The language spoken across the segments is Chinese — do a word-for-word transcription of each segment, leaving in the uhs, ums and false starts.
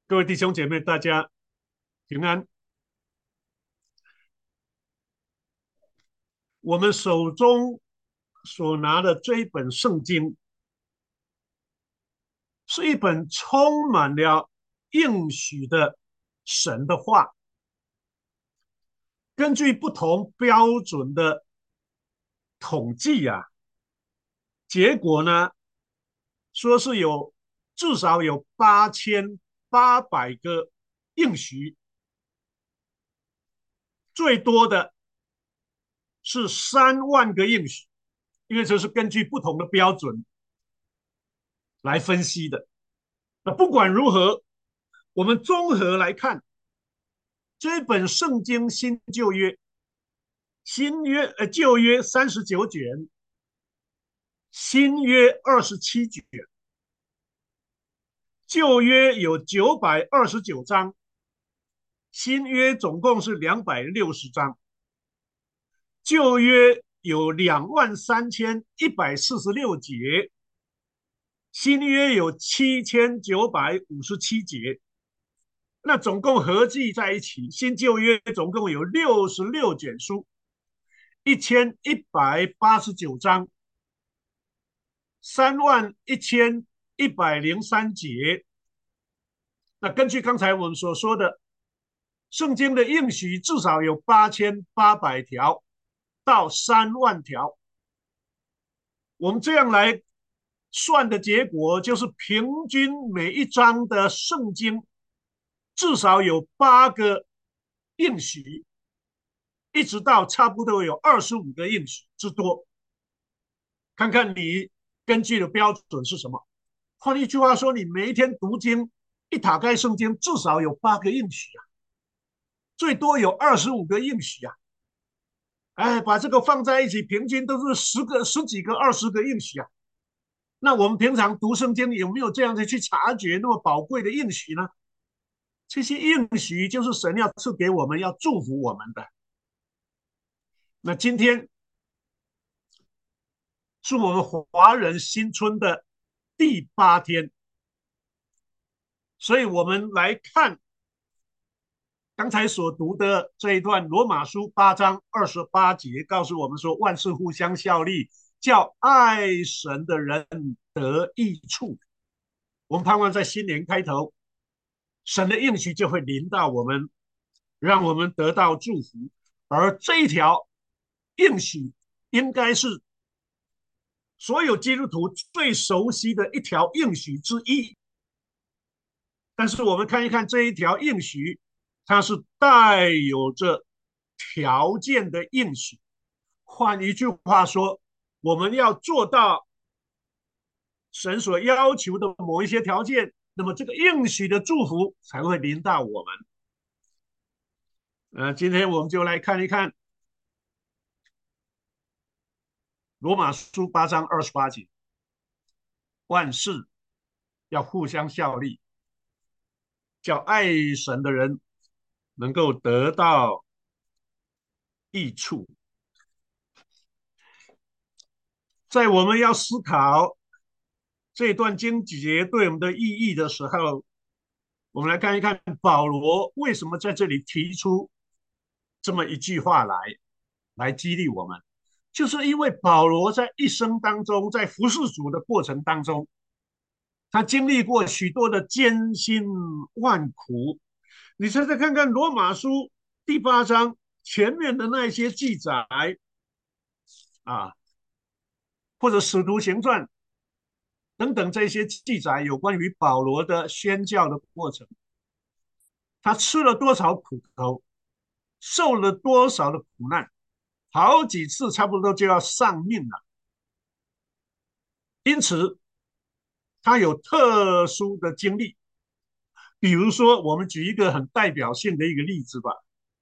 各位弟兄姐妹，大家平安。我们手中所拿的这一本圣经，是一本充满了应许的神的话。根据不同标准的统计啊，结果呢，说是有至少有八千八百个应许，最多的是三万个应许，因为这是根据不同的标准来分析的。那不管如何，我们综合来看这本圣经新旧约，新约呃旧约三十九卷，新约二十七卷，旧约有九百二十九章，新约总共是两百六十章。旧约有两万三千一百四十六节，新约有七千九百五十七节。那总共合计在一起，新旧约总共有六十六卷书，一千一百八十九章，三万一千一百零三节。那根据刚才我们所说的，圣经的应许至少有八千八百条到三万条。我们这样来算的结果，就是平均每一章的圣经至少有八个应许，一直到差不多有二十五个应许之多。看看你根据的标准是什么。换一句话说，你每一天读经，一打开圣经，至少有八个应许啊，最多有二十五个应许啊。哎，把这个放在一起，平均都是十个、十几个、二十个应许啊。那我们平常读圣经有没有这样子去察觉那么宝贵的应许呢？这些应许就是神要赐给我们，要祝福我们的。那今天是我们华人新春的第八天，所以我们来看刚才所读的这一段罗马书八章二十八节，告诉我们说，万事互相效力，叫爱神的人得益处。我们盼望在新年开头，神的应许就会临到我们，让我们得到祝福。而这一条应许应该是所有基督徒最熟悉的一条应许之一。但是我们看一看这一条应许，它是带有着条件的应许。换一句话说，我们要做到神所要求的某一些条件，那么这个应许的祝福才会临到我们。呃，今天我们就来看一看罗马书八章二十八节，万事要互相效力，叫爱神的人能够得到益处。在我们要思考这段经节对我们的意义的时候，我们来看一看保罗为什么在这里提出这么一句话来，来激励我们。就是因为保罗在一生当中，在服侍主的过程当中，他经历过许多的艰辛万苦。你猜猜看看，罗马书第八章前面的那些记载啊，或者使徒行传等等这些记载，有关于保罗的宣教的过程，他吃了多少苦头，受了多少的苦难，好几次差不多就要丧命了。因此，他有特殊的经历。比如说，我们举一个很代表性的一个例子吧，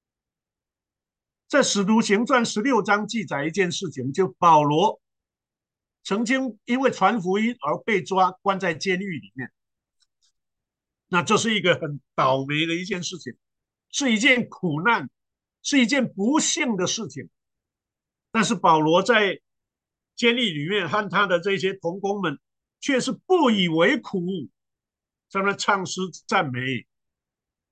在《使徒行传》十六章记载一件事情，就保罗曾经因为传福音而被抓，关在监狱里面。那这是一个很倒霉的一件事情，是一件苦难，是一件不幸的事情。但是保罗在监狱里面和他的这些同工们却是不以为苦，在那唱诗赞美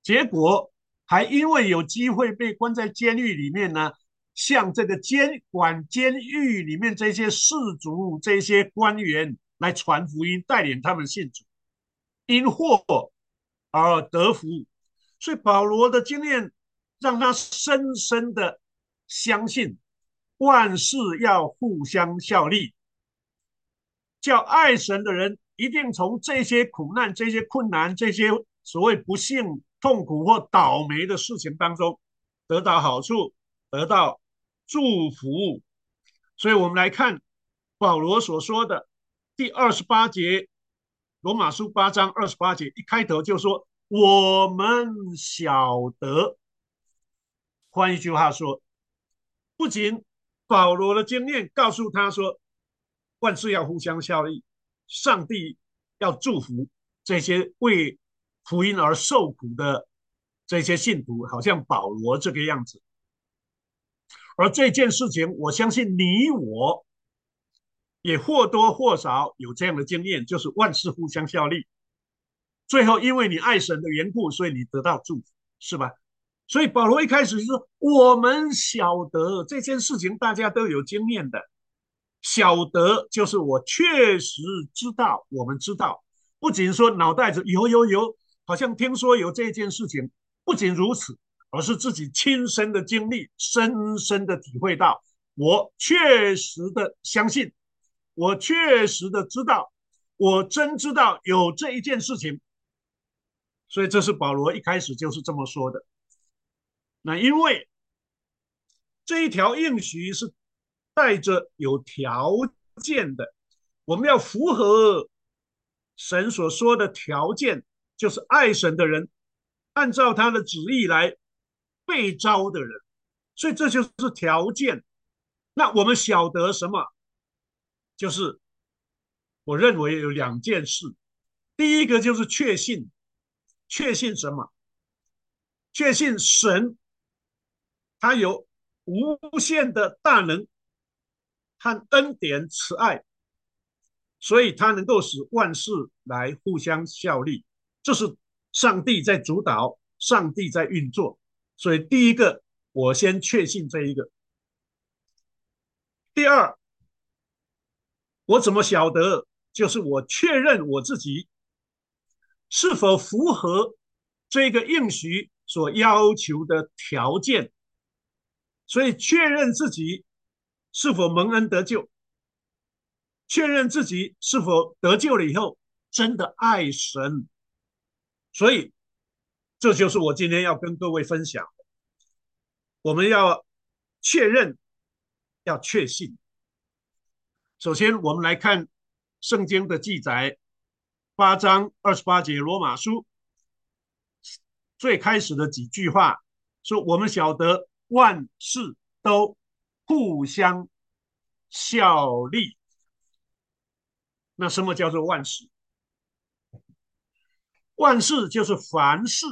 结果还因为有机会被关在监狱里面呢，向这个监管监狱里面这些士族、这些官员来传福音，带领他们信主，因祸而得福。所以保罗的经验让他深深的相信万事要互相效力，叫爱神的人一定从这些苦难、这些困难、这些所谓不幸、痛苦或倒霉的事情当中得到好处，得到祝福。所以我们来看保罗所说的第二十八节，罗马书八章二十八节一开头就说：“我们晓得。”换一句话说，不仅保罗的经验告诉他说，万事要互相效力，上帝要祝福这些为福音而受苦的这些信徒，好像保罗这个样子。而这件事情，我相信你我也或多或少有这样的经验，就是万事互相效力。最后，因为你爱神的缘故，所以你得到祝福，是吧？所以保罗一开始就说：“我们晓得这件事情，大家都有经验的。晓得就是我确实知道，我们知道，不仅说脑袋子有有有，好像听说有这件事情。不仅如此，而是自己亲身的经历，深深的体会到，我确实的相信，我确实的知道，我真知道有这一件事情。”所以这是保罗一开始就是这么说的。那因为这一条应许是带着有条件的，我们要符合神所说的条件，就是爱神的人，按照他的旨意来被招的人，所以这就是条件。那我们晓得什么？就是我认为有两件事，第一个就是确信，确信什么？确信神他有无限的大能和恩典慈爱，所以他能够使万事来互相效力。这是上帝在主导，上帝在运作。所以第一个，我先确信这一个。第二，我怎么晓得？就是我确认我自己是否符合这个应许所要求的条件，所以确认自己是否蒙恩得救，确认自己是否得救了以后真的爱神。所以这就是我今天要跟各位分享的，我们要确认，要确信。首先我们来看圣经的记载，八章二十八节罗马书最开始的几句话说：“我们晓得万事都互相效力。”那什么叫做万事？万事就是凡事，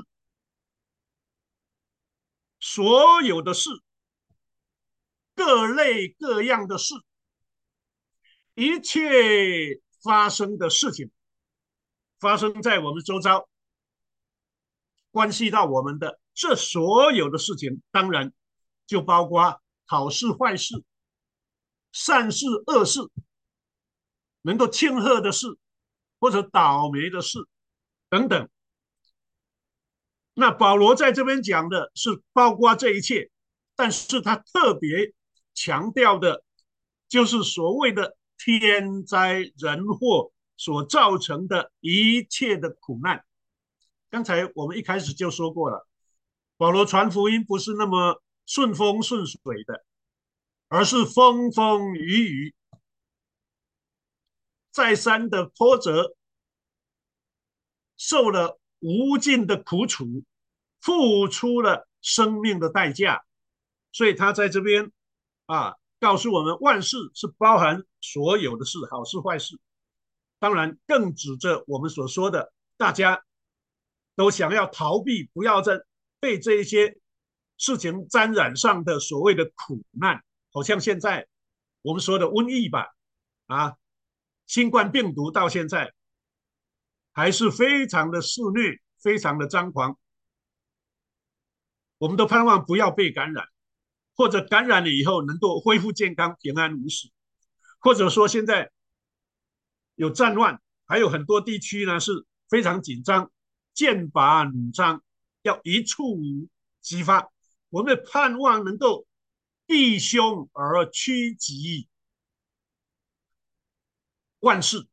所有的事，各类各样的事，一切发生的事情，发生在我们周遭，关系到我们的这所有的事情，当然就包括好事坏事、善事恶事，能够庆贺的事，或者倒霉的事等等。那保罗在这边讲的是包括这一切，但是他特别强调的就是所谓的天灾人祸所造成的一切的苦难。刚才我们一开始就说过了，保罗传福音不是那么顺风顺水的，而是风风雨雨，再三的波折，受了无尽的苦楚，付出了生命的代价。所以他在这边啊，告诉我们万事是包含所有的事，好事坏事。当然更指着我们所说的，大家都想要逃避，不要再被这一些事情沾染上的所谓的苦难，好像现在我们说的瘟疫吧，啊，新冠病毒到现在还是非常的肆虐，非常的张狂。 我们都盼望不要被感染，或者感染了以后能够恢复健康、平安无事，或者说现在有战乱，还有很多地区呢是非常紧张，剑拔弩张，要一触即发。我们盼望能够避凶而趋吉，万事。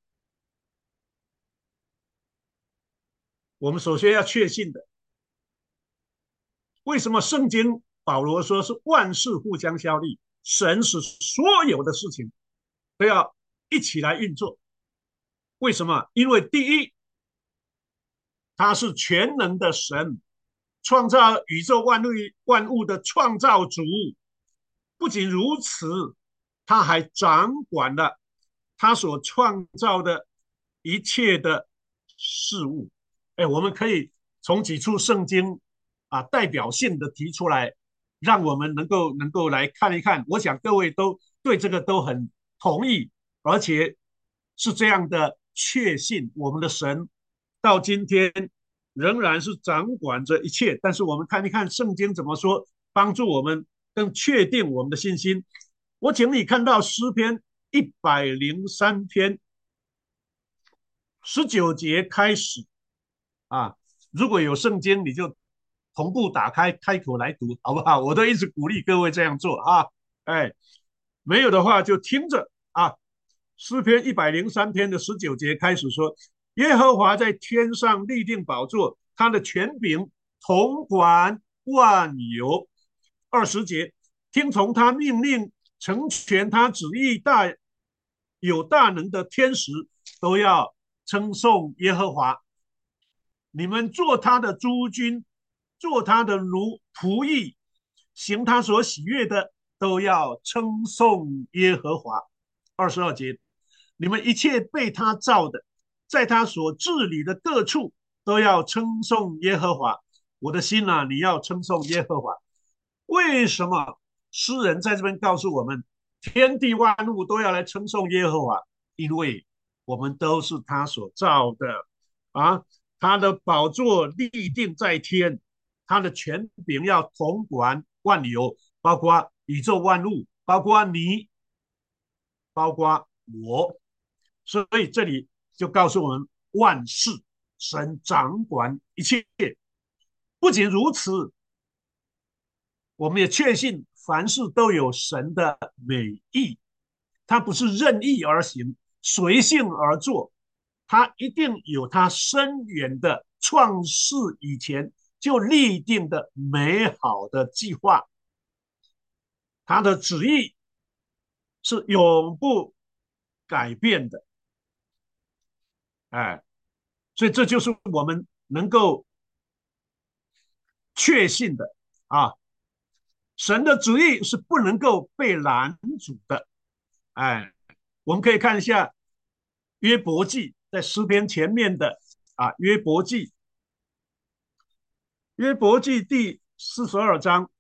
我们首先要确信的，为什么圣经保罗说是万事互相效力？神使所有的事情都要一起来运作。为什么？因为第一，他是全能的神，创造宇宙万物万物的创造主。不仅如此，他还掌管了他所创造的一切的事物。哎，我们可以从几处圣经啊代表性的提出来，让我们能够能够来看一看。我想各位都对这个都很同意，而且是这样的确信，我们的神到今天仍然是掌管着一切。但是我们看一看圣经怎么说，帮助我们更确定我们的信心。我请你看到诗篇一百零三篇十九节开始啊，如果有圣经，你就同步打开开口来读，好不好？我都一直鼓励各位这样做啊。哎，没有的话就听着啊。诗篇一百零三篇的十九节开始说：耶和华在天上立定宝座，他的权柄统管万有。二十节，听从他命令，成全他旨意大有大能的天使都要称颂耶和华。你们做他的诸军，做他的奴仆役，行他所喜悦的，都要称颂耶和华。二十二节，你们一切被他造的，在他所治理的各处，都要称颂耶和华。我的心啊，你要称颂耶和华。为什么诗人在这边告诉我们，天地万物都要来称颂耶和华？因为我们都是他所造的啊。他的宝座立定在天，他的权柄要统管万有，包括宇宙万物，包括你，包括我。所以这里就告诉我们，万事神掌管一切。不仅如此，我们也确信凡事都有神的美意，他不是任意而行，随性而做，他一定有他深远的创世以前就立定的美好的计划，他的旨意是永不改变的。哎，所以这就是我们能够确信的啊，神的旨意是不能够被拦阻的。哎，我们可以看一下约伯记在诗篇前面的啊，约伯记，约伯记第四十二章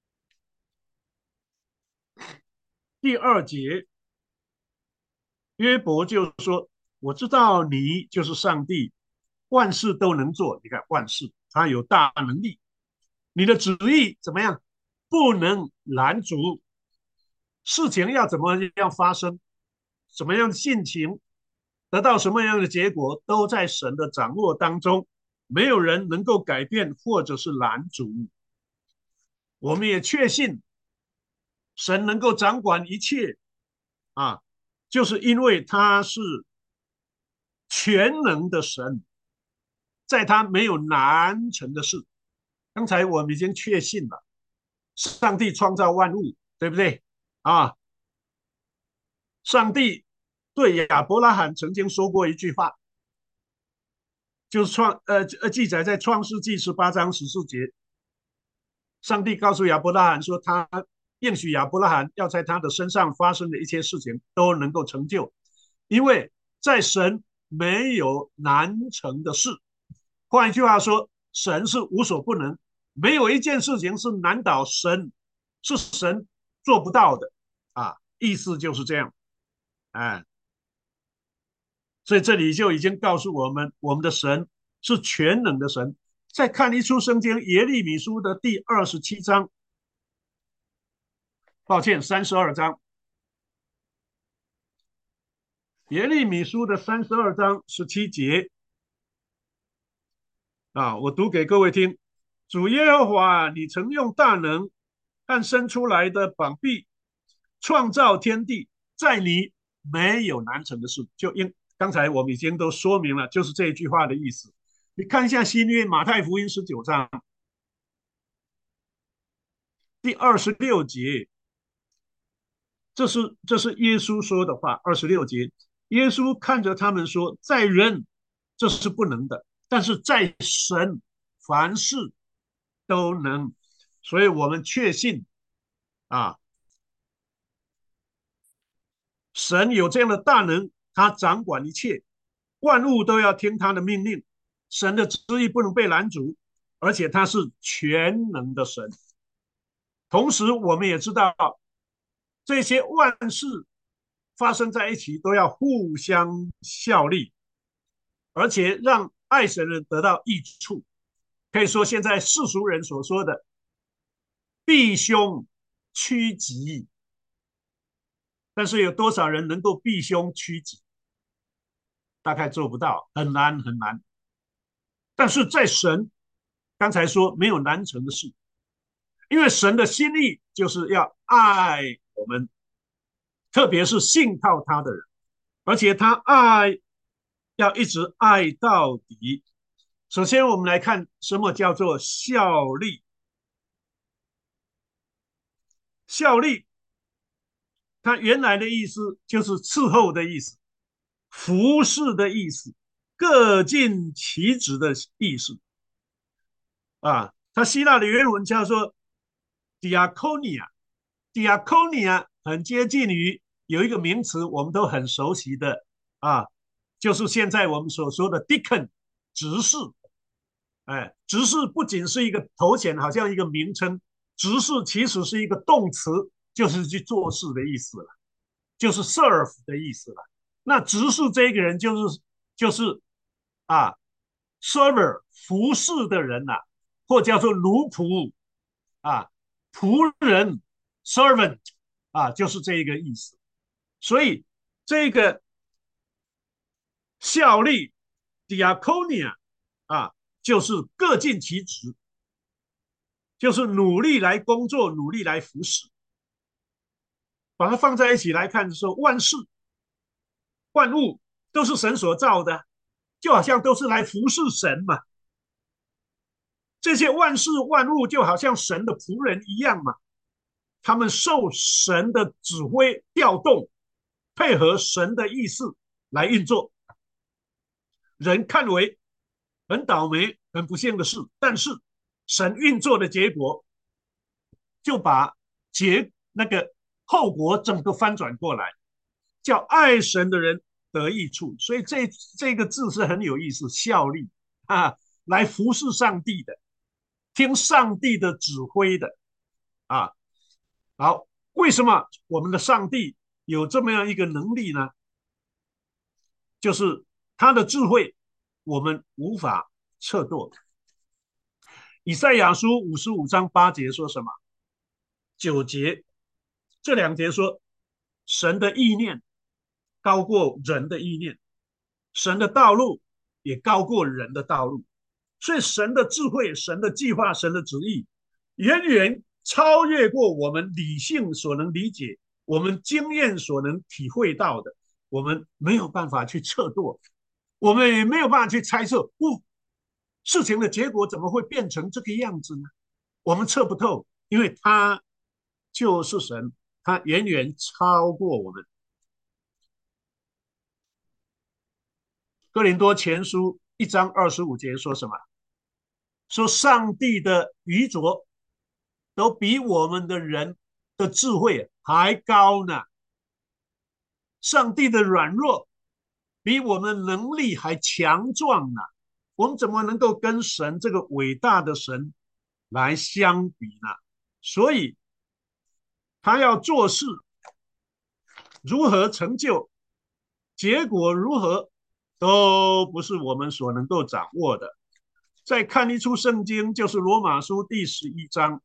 第二节，约伯就说：“我知道你就是上帝，万事都能做。你看万事，他有大能力，你的旨意怎么样？不能拦阻。事情要怎么样发生，什么样的性情，得到什么样的结果，都在神的掌握当中，没有人能够改变或者是拦阻。我们也确信神能够掌管一切啊，就是因为他是全能的神，在他没有难成的事。刚才我们已经确信了，上帝创造万物，对不对啊？上帝对亚伯拉罕曾经说过一句话，就是创呃呃记载在创世纪十八章十四节，上帝告诉亚伯拉罕说，他应许亚伯拉罕要在他的身上发生的一切事情都能够成就，因为在神没有难成的事。换一句话说，神是无所不能，没有一件事情是难倒神，是神做不到的啊。意思就是这样，哎，所以这里就已经告诉我们，我们的神是全能的神， 再看一处圣经，耶利米书的第二十七章，抱歉，三十二章。耶利米书的三十二章十七节啊，我读给各位听。主耶和华，你曾用大能和伸出来的膀臂创造天地，在你没有难成的事。就因刚才我们已经都说明了，就是这一句话的意思。你看一下新约马太福音十九章第二十六节，这是这是耶稣说的话。二十六节，耶稣看着他们说：“在人这是不能的，但是在神凡事都能。”所以我们确信啊，神有这样的大能，他掌管一切，万物都要听他的命令。神的旨意不能被拦阻，而且他是全能的神。同时，我们也知道这些万事发生在一起，都要互相效力，而且让爱神人得到益处。可以说，现在世俗人所说的避凶趋吉，但是有多少人能够避凶趋吉？大概做不到，很难很难。但是在神，刚才说没有难成的事，因为神的心意就是要爱我们，特别是信靠他的人，而且他爱要一直爱到底。首先，我们来看什么叫做效力。效力，它原来的意思就是伺候的意思，服侍的意思，各尽其职的意思啊。它希腊的原文叫做 diakonia，diakonia 很接近于有一个名词我们都很熟悉的啊，就是现在我们所说的 deacon 执事。哎，执事不仅是一个头衔，好像一个名称，执事其实是一个动词，就是去做事的意思了，就是 serve 的意思了。那执事这个人就是就是啊 server 服侍的人呐、啊，或叫做奴仆啊仆人 servant 啊，就是这个意思。所以这个效力 diaconia 啊，就是各尽其职，就是努力来工作，努力来服侍。把它放在一起来看的时候，万事万物都是神所造的，就好像都是来服侍神嘛。这些万事万物就好像神的仆人一样嘛，他们受神的指挥调动，配合神的意思来运作。人看为很倒霉、很不幸的事，但是神运作的结果就把结那个后果整个翻转过来，叫爱神的人得益处。所以这这个字是很有意思，效力啊，来服侍上帝的，听上帝的指挥的啊。好，为什么我们的上帝有这么样一个能力呢？就是他的智慧，我们无法测度。以赛亚书五十五章八节说什么？九节，这两节说，神的意念高过人的意念，神的道路也高过人的道路，所以神的智慧、神的计划、神的旨意，远远超越过我们理性所能理解、我们经验所能体会到的，我们没有办法去测度，我们也没有办法去猜测，哦，事情的结果怎么会变成这个样子呢？我们测不透，因为他就是神，他远远超过我们。哥林多前书一章二十五节说什么？说上帝的愚拙都比我们的人的智慧还高呢，上帝的软弱比我们能力还强壮呢。我们怎么能够跟神这个伟大的神来相比呢？所以他要做事如何成就，结果如何，都不是我们所能够掌握的。 再看一处圣经，就是罗马书第十一章，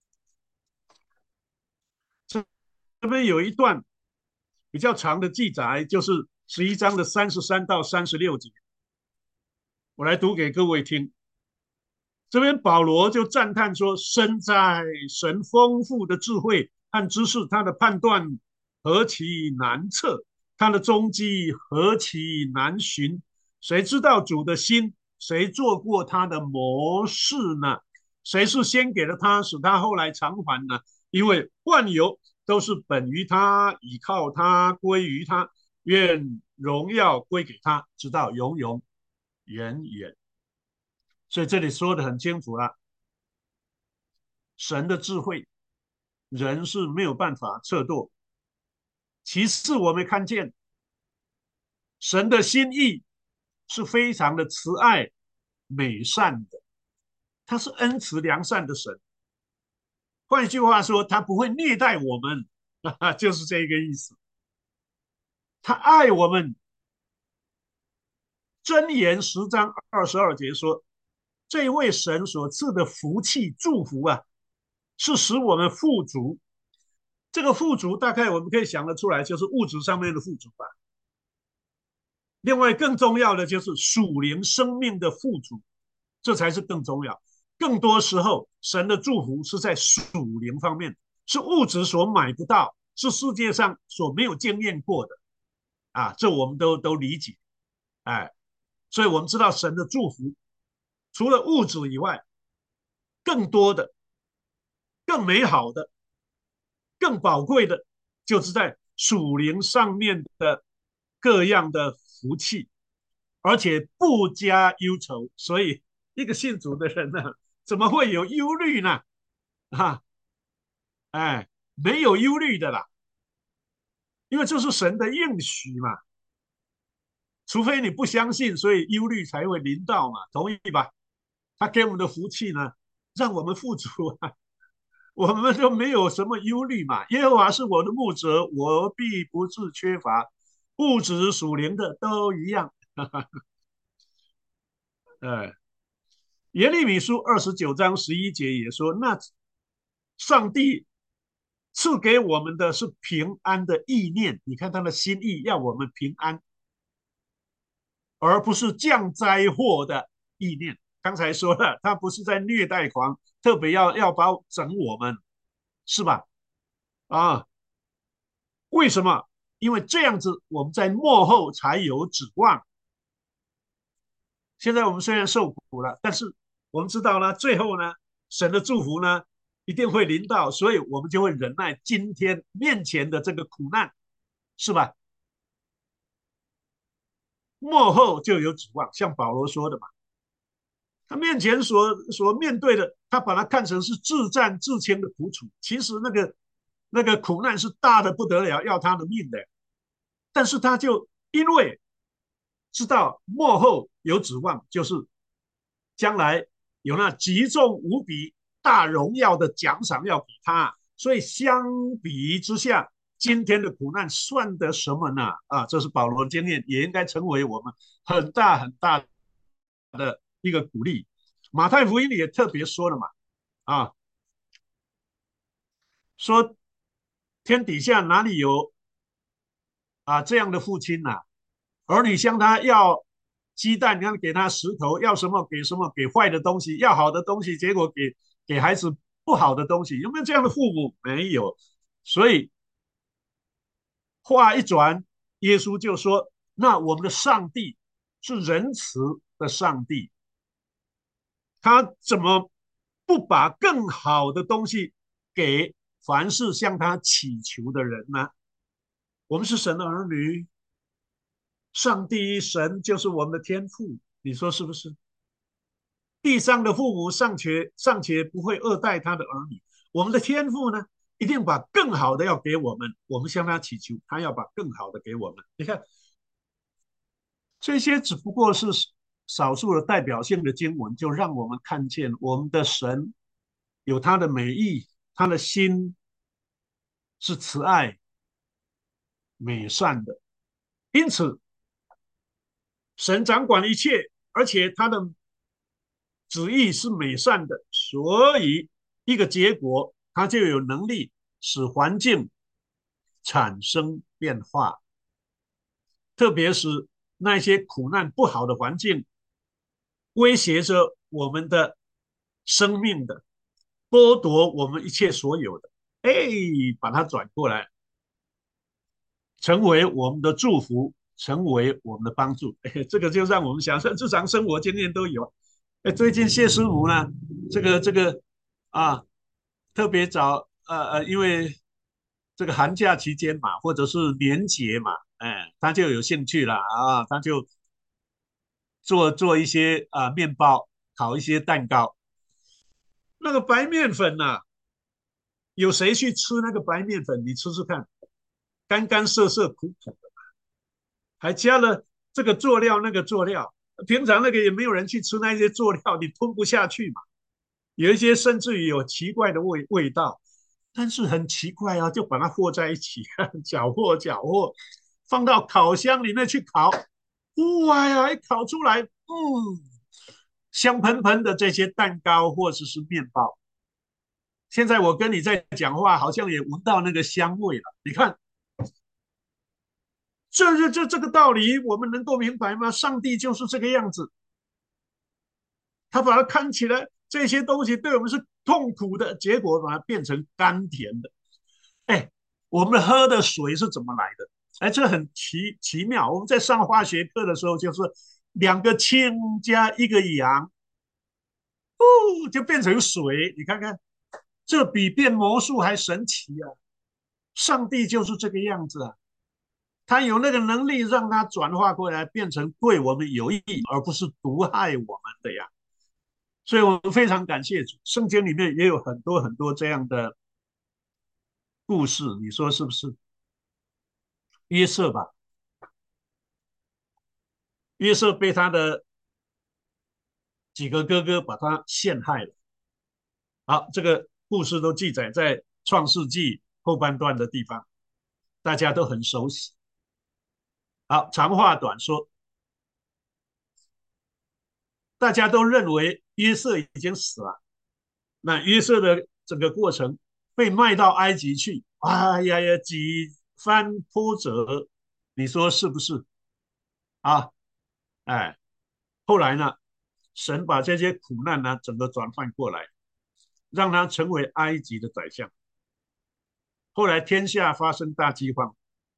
这这边有一段比较长的记载，就是十一章的三十三到三十六节，我来读给各位听。这边保罗就赞叹说：身在神丰富的智慧和知识，他的判断何其难测，他的踪迹何其难寻。谁知道主的心？谁做过他的谋士呢？谁是先给了他，使他后来偿还呢？因为万有都是本于他，倚靠他，归于他。愿荣耀归给他，直到永永远远。所以这里说的很清楚了，神的智慧，人是没有办法测度。其次，我们看见神的心意是非常的慈爱、美善的，他是恩慈良善的神。换一句话说，他不会虐待我们，哈哈，就是这个意思。他爱我们。箴言十章二十二节说：这位神所赐的福气祝福啊，是使我们富足。这个富足大概我们可以想得出来，就是物质上面的富足吧。另外更重要的就是属灵生命的富足，这才是更重要。更多时候，神的祝福是在属灵方面，是物质所买不到，是世界上所没有经验过的啊，这我们都都理解。哎，所以我们知道神的祝福除了物质以外，更多的、更美好的、更宝贵的，就是在属灵上面的各样的福气，而且不加忧愁。所以，一个信主的人呢，怎么会有忧虑呢？啊，哎，没有忧虑的啦，因为这是神的应许嘛。除非你不相信，所以忧虑才会临到嘛，同意吧？他给我们的福气呢，让我们富足啊，我们就没有什么忧虑嘛。耶和华是我的牧者，我必不致缺乏，物质属灵的都一样。呃，耶利米书二十九章十一节也说，那上帝赐给我们的是平安的意念，你看他的心意要我们平安，而不是降灾祸的意念。刚才说了，他不是在虐待狂，特别要要把整我们，是吧？啊，为什么？因为这样子，我们在幕后才有指望。现在我们虽然受苦了，但是我们知道呢，最后呢，神的祝福呢一定会临到，所以我们就会忍耐今天面前的这个苦难，是吧？幕后就有指望，像保罗说的嘛，他面前所所面对的，他把它看成是自战自谦的苦楚，其实那个那个苦难是大的不得了，要他的命的，但是他就因为知道幕后有指望，就是将来有那极重无比大荣耀的奖赏要给他，所以相比之下，今天的苦难算得什么呢？啊，这是保罗的经验，也应该成为我们很大很大的一个鼓励。马太福音里也特别说了嘛，啊，说天底下哪里有啊这样的父亲呐、啊？儿女向他要鸡蛋，你看给他石头；要什么给什么，给坏的东西；要好的东西，结果给给孩子不好的东西。有没有这样的父母？没有。所以话一转，耶稣就说：“那我们的上帝是仁慈的上帝，他怎么不把更好的东西给凡是向他祈求的人呢？我们是神的儿女，上帝神就是我们的天父，你说是不是？地上的父母尚且尚且不会恶待他的儿女，我们的天父呢，一定把更好的要给我们，我们向他祈求，他要把更好的给我们。你看，这些只不过是少数的代表性的经文，就让我们看见我们的神有他的美意，他的心是慈爱美善的，因此神掌管一切，而且他的旨意是美善的，所以一个结果，它就有能力使环境产生变化，特别是那些苦难不好的环境，威胁着我们的生命的，剥夺我们一切所有的，哎，把它转过来，成为我们的祝福，成为我们的帮助。哎，这个就让我们想想日常生活经验都有。哎，最近谢师傅呢，这个这个啊，特别早，呃呃，因为这个寒假期间嘛，或者是年节嘛，哎，他就有兴趣了啊，他就做做一些啊面包，烤一些蛋糕。那个白面粉呐、啊，有谁去吃那个白面粉？你吃吃看，干干涩涩、苦苦的，还加了这个佐料那个佐料。平常那个也没有人去吃那些佐料，你吞不下去嘛。有一些甚至于有奇怪的味味道，但是很奇怪啊，就把它和在一起，搅和搅和，放到烤箱里面去烤。哇呀，一烤出来，嗯，香喷喷的这些蛋糕或者是面包。现在我跟你在讲话，好像也闻到那个香味了。你看，这这这这个道理，我们能够明白吗？上帝就是这个样子，他把它看起来这些东西对我们是痛苦的，结果把它变成甘甜的。哎，我们喝的水是怎么来的？哎，这很奇奇妙。我们在上化学课的时候，就是两个氢加一个氧，哦，就变成水。你看看，这比变魔术还神奇啊！上帝就是这个样子啊，他有那个能力让它转化过来，变成对我们有益，而不是毒害我们的呀。所以我们非常感谢主，圣经里面也有很多很多这样的故事，你说是不是？约瑟吧，约瑟被他的几个哥哥把他陷害了。好，这个故事都记载在创世纪后半段的地方，大家都很熟悉。好，长话短说，大家都认为约瑟已经死了。那约瑟的整个过程被卖到埃及去，哎呀呀，几番波折，你说是不是啊？哎，后来呢，神把这些苦难呢整个转换过来，让他成为埃及的宰相。后来天下发生大饥荒，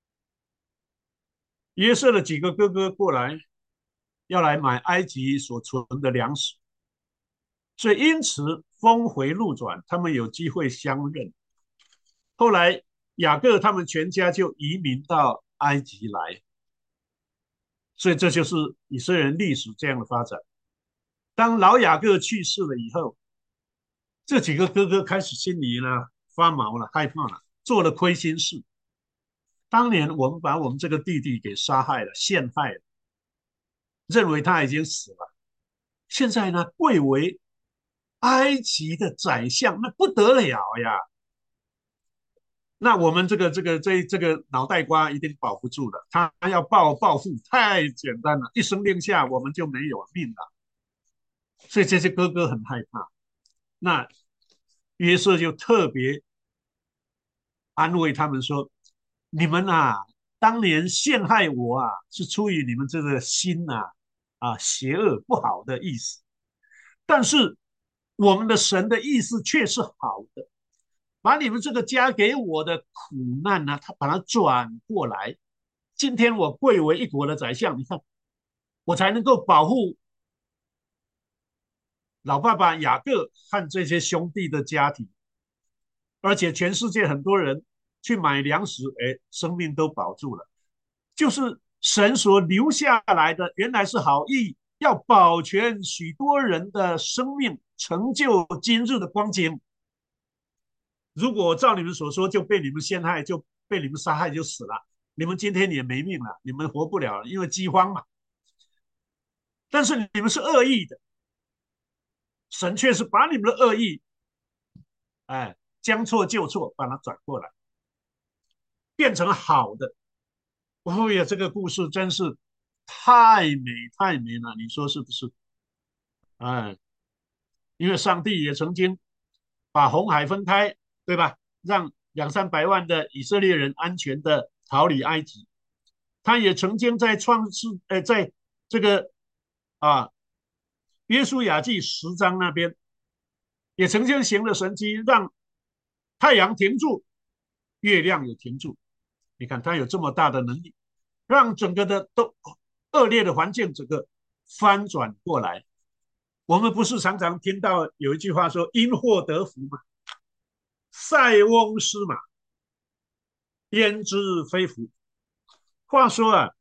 约瑟的几个哥哥过来要来买埃及所存的粮食，所以因此峰回路转，他们有机会相认。后来雅各他们全家就移民到埃及来，所以这就是以色列人历史这样的发展。当老雅各去世了以后，这几个哥哥开始心里呢发毛了，害怕了，做了亏心事。当年我们把我们这个弟弟给杀害了，陷害了，认为他已经死了。现在呢，贵为埃及的宰相，那不得了呀！那我们这个这个这这个脑袋瓜一定保不住了，他要报报复太简单了，一声令下我们就没有命了。所以这些哥哥很害怕。那约瑟就特别安慰他们说：“你们啊，当年陷害我啊，是出于你们这个心啊啊邪恶不好的意思，但是我们的神的意思却是好的。”把你们这个加给我的苦难呢、啊，他把它转过来。今天我贵为一国的宰相，你看我才能够保护老爸爸雅各和这些兄弟的家庭，而且全世界很多人去买粮食，哎，生命都保住了。就是神所留下来的，原来是好意，要保全许多人的生命，成就今日的光景。如果照你们所说，就被你们陷害，就被你们杀害，就死了。你们今天也没命了，你们活不了了，因为饥荒嘛。但是你们是恶意的，神却是把你们的恶意，哎，将错就错，把它转过来，变成好的。哦呀，这个故事真是太美太美了，你说是不是？哎， 因为上帝也曾经把红海分开，对吧？让两三百万的以色列人安全的逃离埃及。他也曾经在创世，呃，在这个啊约书亚记十章那边，也曾经行了神迹，让太阳停住，月亮也停住。你看他有这么大的能力，让整个的都恶劣的环境整个翻转过来。我们不是常常听到有一句话说"因祸得福"吗？塞翁失马，焉知非福。话说啊，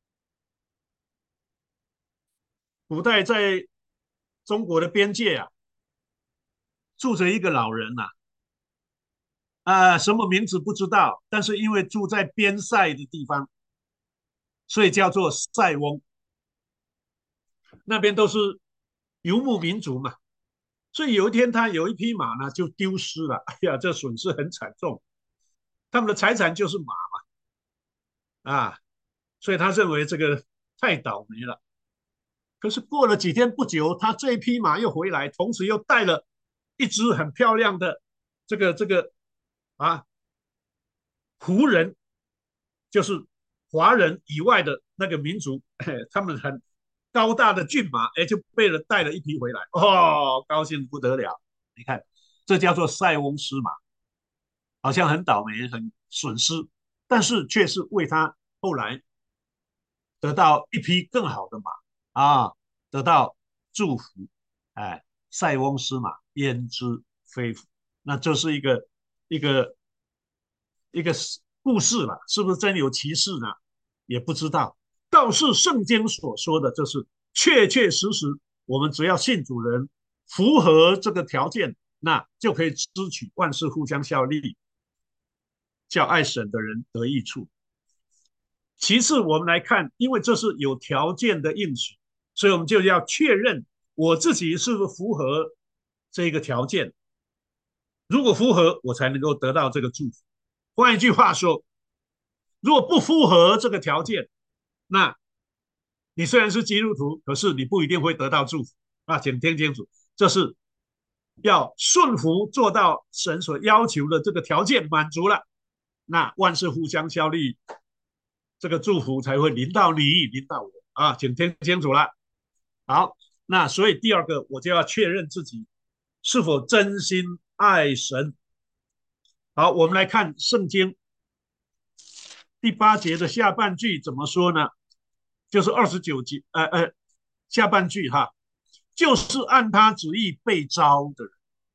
古代在中国的边界啊，住着一个老人呐、啊，呃，什么名字不知道，但是因为住在边塞的地方，所以叫做塞翁。那边都是游牧民族嘛，所以有一天他有一匹马呢就丢失了，哎呀，这损失很惨重，他们的财产就是马啊，所以他认为这个太倒霉了。可是过了几天不久，他这一匹马又回来，同时又带了一只很漂亮的这个这个啊胡人，就是华人以外的那个民族，他们很高大的骏马，哎，就被人带了一匹回来，哦，高兴不得了。你看，这叫做塞翁失马，好像很倒霉，很损失，但是却是为他后来得到一匹更好的马啊，得到祝福。哎，塞翁失马，焉知非福？那这是一个一个一个故事了，是不是真有其事呢？也不知道。倒是圣经所说的，这是确确实实，我们只要信主人符合这个条件，那就可以支取万事互相效力，叫爱神的人得益处。其次，我们来看，因为这是有条件的应许，所以我们就要确认我自己是不是符合这个条件。如果符合，我才能够得到这个祝福。换一句话说，如果不符合这个条件，那你虽然是基督徒，可是你不一定会得到祝福啊！请听清楚，这是要顺服做到神所要求的这个条件满足了，那万事互相效力，这个祝福才会临到你，临到我啊！请听清楚了。好，那所以第二个，我就要确认自己是否真心爱神。好，我们来看圣经第八节的下半句怎么说呢？就是二十九节，呃呃，下半句哈，就是按他旨意被招的人，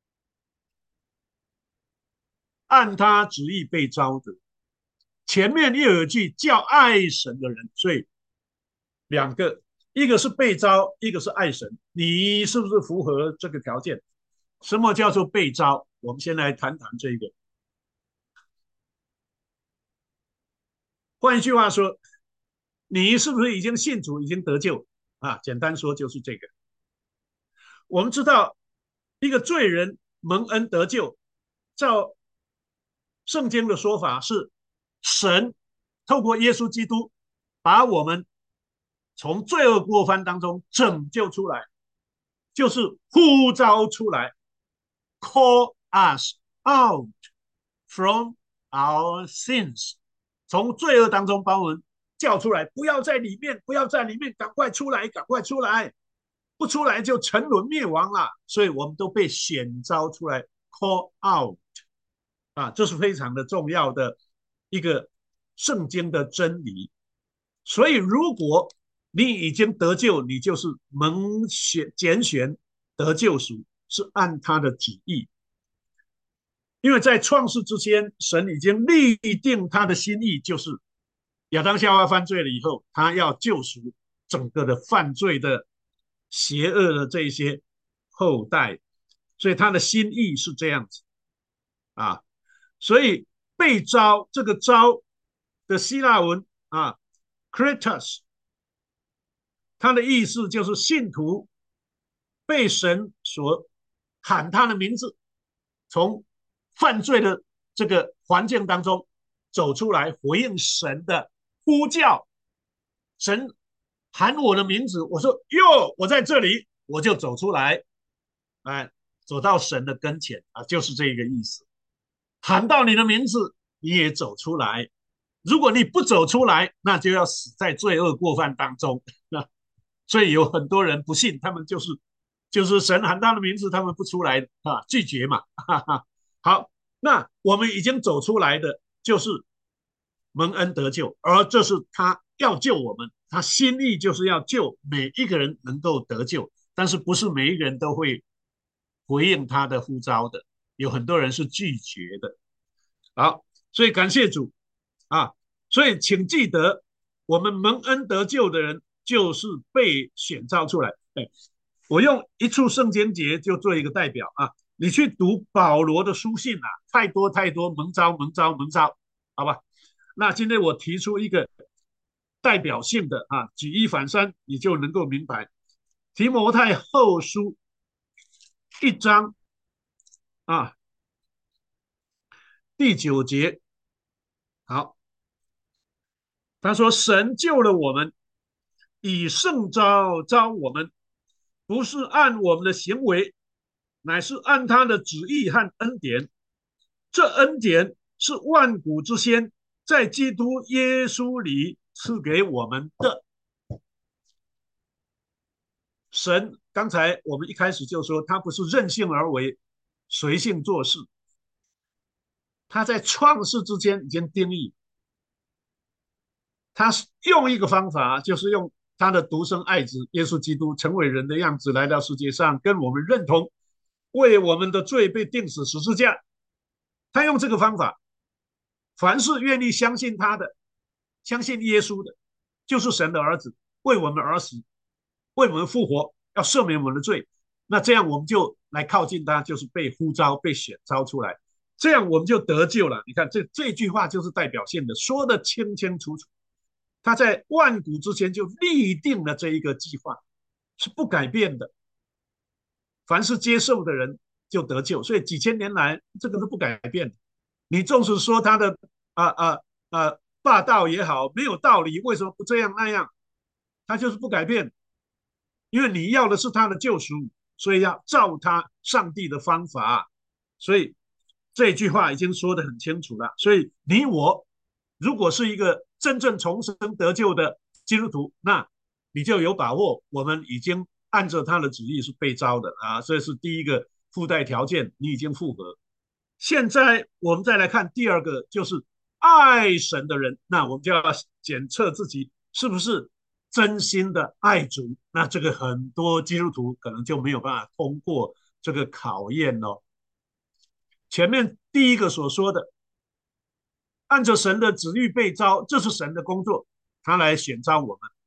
按他旨意被招的人。前面又有一句叫爱神的人，所以两个，一个是被招，一个是爱神，你是不是符合这个条件？什么叫做被招？我们先来谈谈这个。换一句话说，你是不是已经信主，已经得救啊？简单说就是这个。我们知道，一个罪人蒙恩得救，照圣经的说法是，神透过耶稣基督把我们从罪恶过犯当中拯救出来，就是呼召出来，call us out from our sins，从罪恶当中把我们叫出来，不要在里面，不要在里面，赶快出来，赶快出来，不出来就沉沦灭亡了。所以我们都被选召出来 ，call out 啊，这是非常的重要的一个圣经的真理。所以，如果你已经得救，你就是蒙选拣选得救赎，是按他的旨意。因为在创世之前，神已经立定他的心意，就是亚当夏娃犯罪了以后，他要救赎整个的犯罪的邪恶的这些后代，所以他的心意是这样子啊。所以被招这个招的希腊文啊 ，Kritos，它的意思就是信徒被神所喊他的名字，从犯罪的这个环境当中走出来，回应神的呼叫。神喊我的名字，我说哟，我在这里，我就走出来。哎， 走到神的跟前啊，就是这个意思。喊到你的名字，你也走出来。如果你不走出来，那就要死在罪恶过犯当中。那所以有很多人不信，他们就是就是神喊他的名字，他们不出来啊，拒绝嘛。哈哈。好，那我们已经走出来的就是蒙恩得救，而这是他要救我们，他心意就是要救每一个人能够得救，但是不是每一个人都会回应他的呼召的，有很多人是拒绝的。好，所以感谢主啊，所以请记得，我们蒙恩得救的人就是被选召出来。哎，我用一处圣经节就做一个代表啊，你去读保罗的书信啊，太多太多蒙召蒙召蒙召，好吧？那今天我提出一个代表性的啊，举一反三，你就能够明白。提摩太后书一章啊第九节，好，他说：“神救了我们，以圣召召我们，不是按我们的行为，乃是按他的旨意和恩典。这恩典是万古之先，在基督耶稣里赐给我们的。神刚才我们一开始就说，他不是任性而为，随性做事，他在创世之间已经定义，他用一个方法，就是用他的独生爱子耶稣基督成为人的样子来到世界上，跟我们认同，为我们的罪被钉死十字架。他用这个方法，凡是愿意相信他的，相信耶稣的，就是神的儿子，为我们而死，为我们复活，要赦免我们的罪。那这样我们就来靠近他，就是被呼召、被选召出来，这样我们就得救了。你看这这句话就是代表性的，说得清清楚楚。他在万古之前就立定了这一个计划，是不改变的。凡是接受的人就得救，所以几千年来这个是不改变的。你纵使说他的啊啊啊霸道也好，没有道理，为什么不这样那样？他就是不改变，因为你要的是他的救赎，所以要照他上帝的方法。所以这句话已经说得很清楚了。所以你我如果是一个真正重生得救的基督徒，那你就有把握，我们已经按照他的旨意是被招的啊，这是第一个附带条件，你已经符合。现在我们再来看第二个，就是爱神的人，那我们就要检测自己是不是真心的爱主。那这个很多基督徒可能就没有办法通过这个考验哦。前面第一个所说的，按着神的旨意被招，这是神的工作，他来选召我们，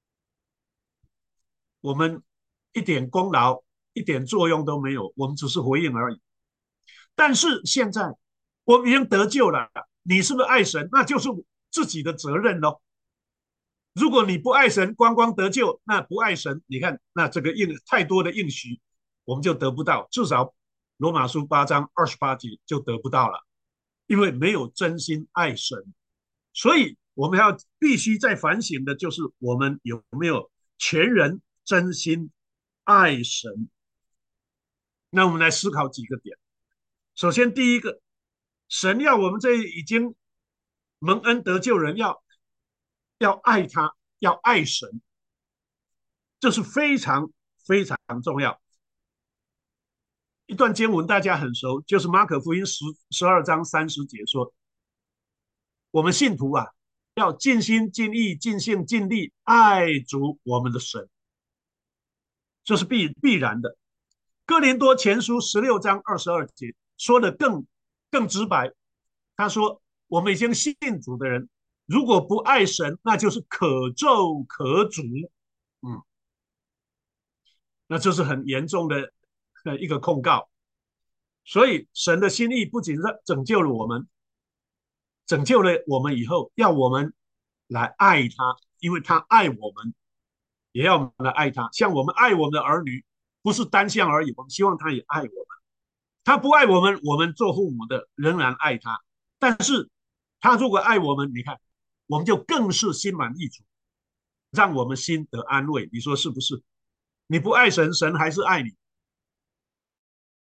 我们一点功劳、一点作用都没有，我们只是回应而已。但是现在我们已经得救了，你是不是爱神？那就是自己的责任咯。如果你不爱神，光光得救，那不爱神，你看那这个应太多的应许，我们就得不到，至少罗马书八章二十八节就得不到了，因为没有真心爱神。所以我们要必须在反省的就是我们有没有全人真心爱神。那我们来思考几个点。首先，第一个，神要我们这已经蒙恩得救人要要爱他，要爱神，这是非常非常重要。一段经文大家很熟，就是马可福音十十二章三十节说，我们信徒啊，要尽心尽意尽性尽力爱主我们的神，这是必必然的。哥林多前书十六章二十二节说的更更直白，他说我们已经信主的人，如果不爱神，那就是可咒可诅。嗯，那这是很严重的一个控告。所以神的心意不仅是拯救了我们，拯救了我们以后，要我们来爱他，因为他爱我们，也要我们来爱他。像我们爱我们的儿女，不是单向而已，我们希望他也爱我们。他不爱我们，我们做父母的仍然爱他。但是他如果爱我们，你看，我们就更是心满意足，让我们心得安慰。你说是不是？你不爱神，神还是爱你。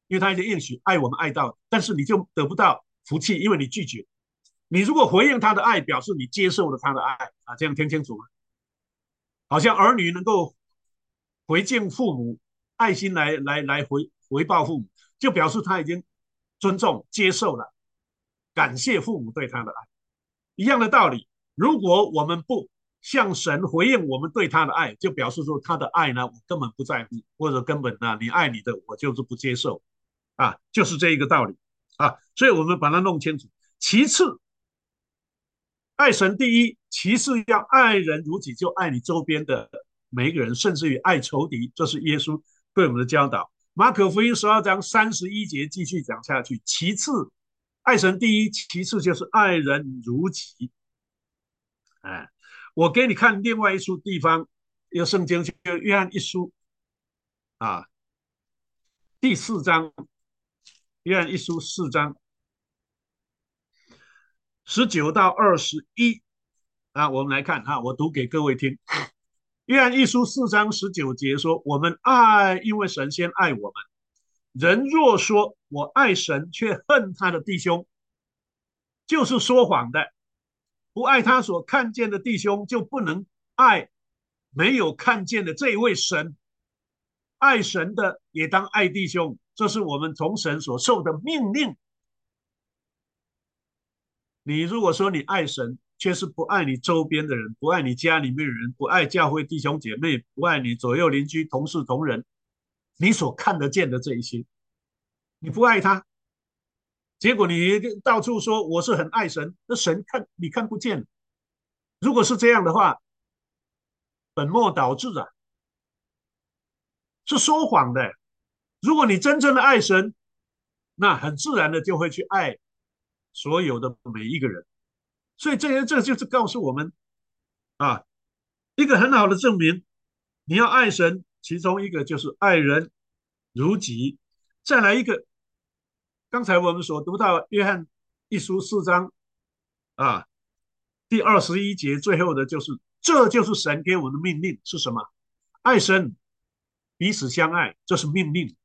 因为他已经应许爱我们爱到，但是你就得不到福气，因为你拒绝。你如果回应他的爱，表示你接受了他的爱啊，这样听清楚吗？好像儿女能够回敬父母，爱心来来来回回报父母，就表示他已经尊重接受了，感谢父母对他的爱。一样的道理，如果我们不向神回应我们对他的爱，就表示说他的爱呢，我根本不在乎，或者根本呢，你爱你的，我就是不接受啊，就是这一个道理啊。所以我们把它弄清楚。其次，爱神第一，其次要爱人如己，就爱你周边的每一个人，甚至于爱仇敌，这是耶稣对我们的教导。马可福音十二章三十一节继续讲下去。其次，爱神第一，其次就是爱人如己。哎，我给你看另外一处地方，一个圣经，就约翰一书啊，第四章，约翰一书四章十九到二十一啊，我们来看哈，我读给各位听。约翰一书四章十九节说：“我们爱，因为神先爱我们。人若说我爱神，却恨他的弟兄，就是说谎的。不爱他所看见的弟兄，就不能爱没有看见的这一位神。爱神的也当爱弟兄，这是我们从神所受的命令。你如果说你爱神，却是不爱你周边的人，不爱你家里面的人，不爱教会弟兄姐妹，不爱你左右邻居、同事同仁，你所看得见的这一些，你不爱他，结果你到处说我是很爱神，那神看你看不见。如果是这样的话，本末倒置啊，是说谎的。如果你真正的爱神，那很自然的就会去爱所有的每一个人。所以这些这就是告诉我们啊，一个很好的证明，你要爱神，其中一个就是爱人如己。再来一个，刚才我们所读到约翰一书四章啊，第二十一节最后的就是，这就是神给我们的命令是什么？爱神，彼此相爱，这是命令。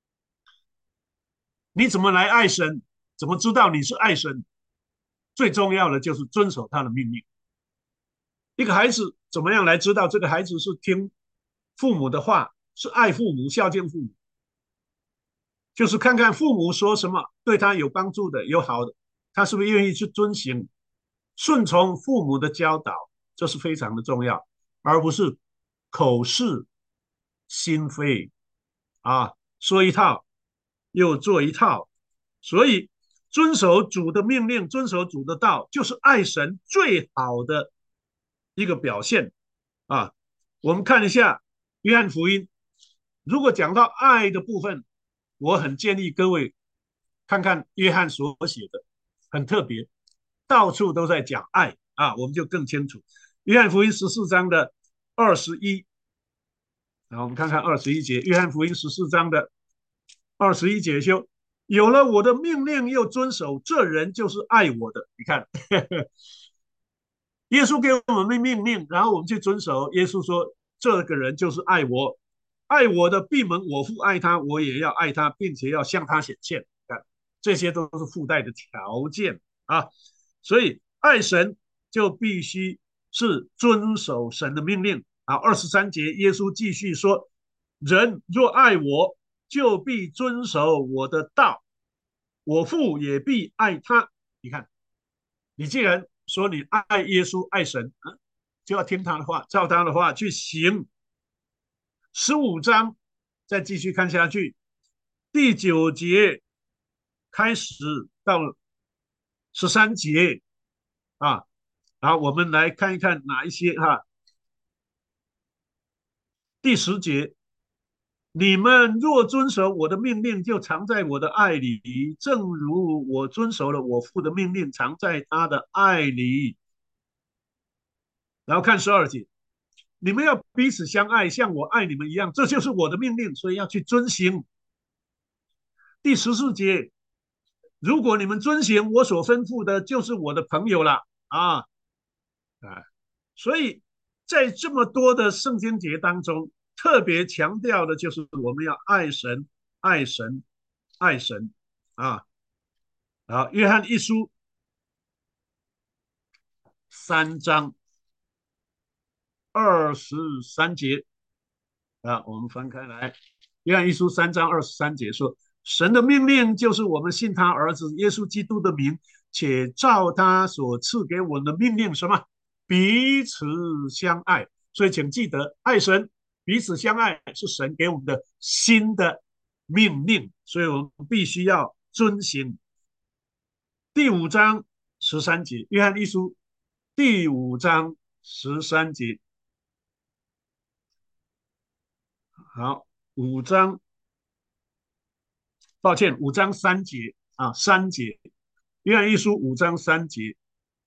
你怎么来爱神？怎么知道你是爱神？最重要的就是遵守他的命令。一个孩子怎么样来知道这个孩子是听父母的话，是爱父母、孝敬父母？就是看看父母说什么对他有帮助的、有好的，他是不是愿意去遵行、顺从父母的教导，这是非常的重要，而不是口是心非啊，说一套又做一套。所以遵守主的命令，遵守主的道，就是爱神最好的一个表现啊。我们看一下约翰福音，如果讲到爱的部分，我很建议各位看看约翰所写的，很特别，到处都在讲爱啊，我们就更清楚。约翰福音十四章的二十一，然后我们看看二十一节，约翰福音十四章的二十一节就有了我的命令又遵守，这人就是爱我的。你看，耶稣给我们命令，然后我们去遵守。耶稣说：“这个人就是爱我，爱我的必蒙我父爱他，我也要爱他，并且要向他显现。”看，这些都是附带的条件啊。所以爱神就必须是遵守神的命令啊。二十三节，耶稣继续说：“人若爱我，就必遵守我的道，我父也必爱他。”你看，你既然说你爱耶稣、爱神，嗯，就要听他的话，照他的话去行。十五章再继续看下去，第九节开始到十三节啊，好，我们来看一看哪一些哈。第十节，你们若遵守我的命令，就藏在我的爱里，正如我遵守了我父的命令，藏在他的爱里。然后看十二节，你们要彼此相爱，像我爱你们一样，这就是我的命令，所以要去遵行。第十四节，如果你们遵行我所吩咐的，就是我的朋友了啊啊！所以在这么多的圣经节当中，特别强调的就是我们要爱神，爱神爱神啊。好，约翰一书三章二十三节啊，我们翻开来，约翰一书三章二十三节说：神的命令就是我们信他儿子耶稣基督的名，且照他所赐给我们的命令什么？彼此相爱。所以请记得，爱神、彼此相爱是神给我们的新的命令，所以我们必须要遵行。第五章十三节，约翰一书第五章十三节。好，五章，抱歉，五章三节啊，三节，约翰一书五章三节。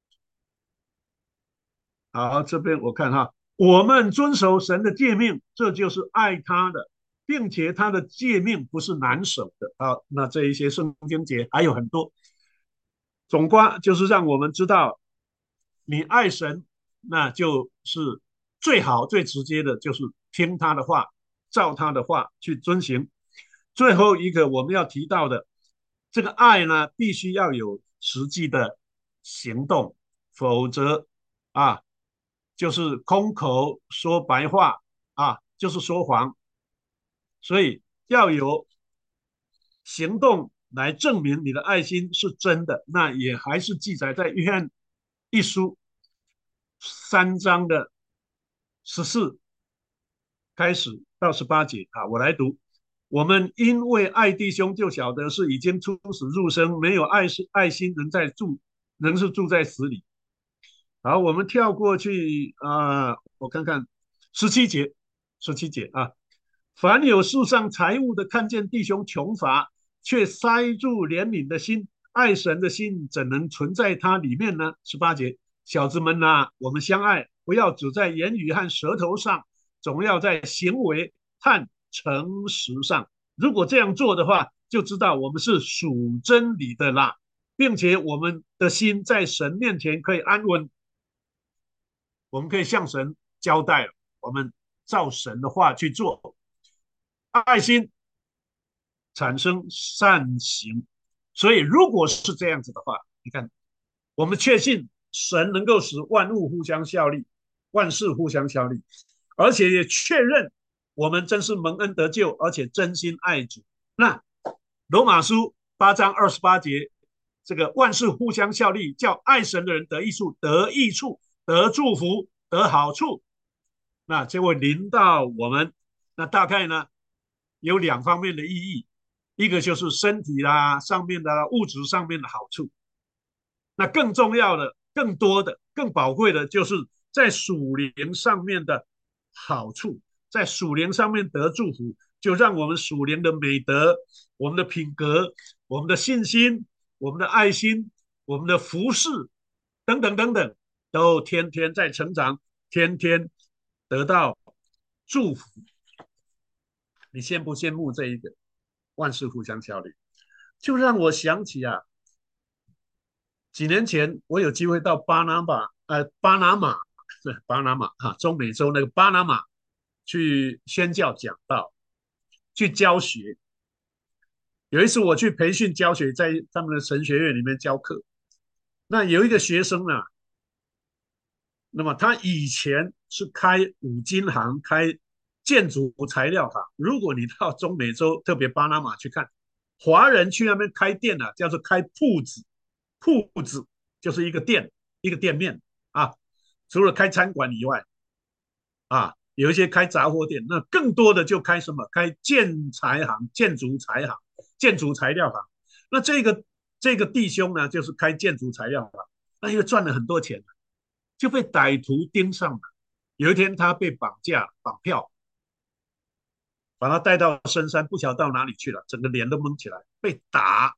好，这边我看哈，我们遵守神的诫命，这就是爱他的，并且他的诫命不是难守的啊。那这一些圣经节还有很多，总括就是让我们知道，你爱神，那就是最好最直接的，就是听他的话，照他的话去遵行。最后一个我们要提到的，这个爱呢，必须要有实际的行动，否则啊，就是空口说白话啊，就是说谎。所以要有行动来证明你的爱心是真的，那也还是记载在约翰一书三章的十四开始到十八节啊，我来读。我们因为爱弟兄，就晓得是已经出死入生，没有爱是爱心，仍在住，仍是住在死里。好，我们跳过去啊、呃我看看十七节，十七节啊，凡有世上财物的，看见弟兄穷乏，却塞住怜悯的心，爱神的心怎能存在他里面呢？十八节，小子们呐、啊我们相爱，不要只在言语和舌头上，总要在行为和诚实上。如果这样做的话，就知道我们是属真理的啦，并且我们的心在神面前可以安稳，我们可以向神交代了，我们照神的话去做，爱心产生善行。所以，如果是这样子的话，你看，我们确信神能够使万物互相效力，万事互相效力，而且也确认我们真是蒙恩得救，而且真心爱主。那罗马书八章二十八节，这个万事互相效力，叫爱神的人得益处，得益处，得祝福，得好处。那就会临到我们。那大概呢有两方面的意义，一个就是身体啦上面的物质上面的好处，那更重要的、更多的、更宝贵的，就是在属灵上面的好处，在属灵上面得祝福，就让我们属灵的美德、我们的品格、我们的信心、我们的爱心、我们的服饰等等等等，都天天在成长，天天得到祝福。你羡不羡慕这一个万事互相效力？就让我想起啊，几年前我有机会到巴拿马，呃，巴拿马，是巴拿马哈、啊，中美洲那个巴拿马去宣教讲道，去教学。有一次我去培训教学，在他们的神学院里面教课。那有一个学生啊，那么他以前是开五金行，开建筑材料行。如果你到中美洲，特别巴拿马去看，华人去那边开店啊，叫做开铺子，铺子就是一个店，一个店面啊。除了开餐馆以外，啊，有一些开杂货店，那更多的就开什么？开建材行、建筑材行、建筑材料行。那这个这个弟兄呢，就是开建筑材料行，那因为赚了很多钱，就被歹徒盯上了。有一天他被绑架、绑票，把他带到深山，不晓得到哪里去了，整个脸都蒙起来，被打，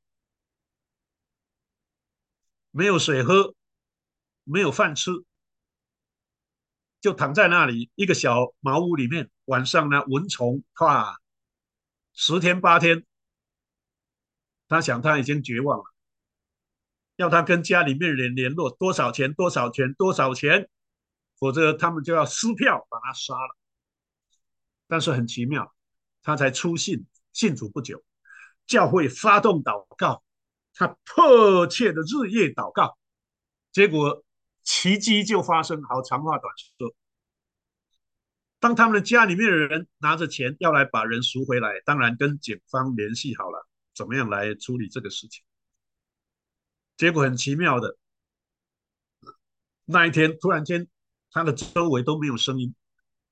没有水喝，没有饭吃，就躺在那里一个小茅屋里面。晚上呢，蚊虫哇，十天八天，他想他已经绝望了，要他跟家里面人联络，多少钱，多少钱，多少钱，否则他们就要撕票把他杀了。但是很奇妙，他才出信，信主不久， 教会发动祷告，他迫切的日夜祷告，结果奇迹就发生。好，长话短说，当他们的家里面的人拿着钱要来把人赎回来，当然跟警方联系好了，怎么样来处理这个事情。结果很奇妙的，那一天突然间，他的周围都没有声音，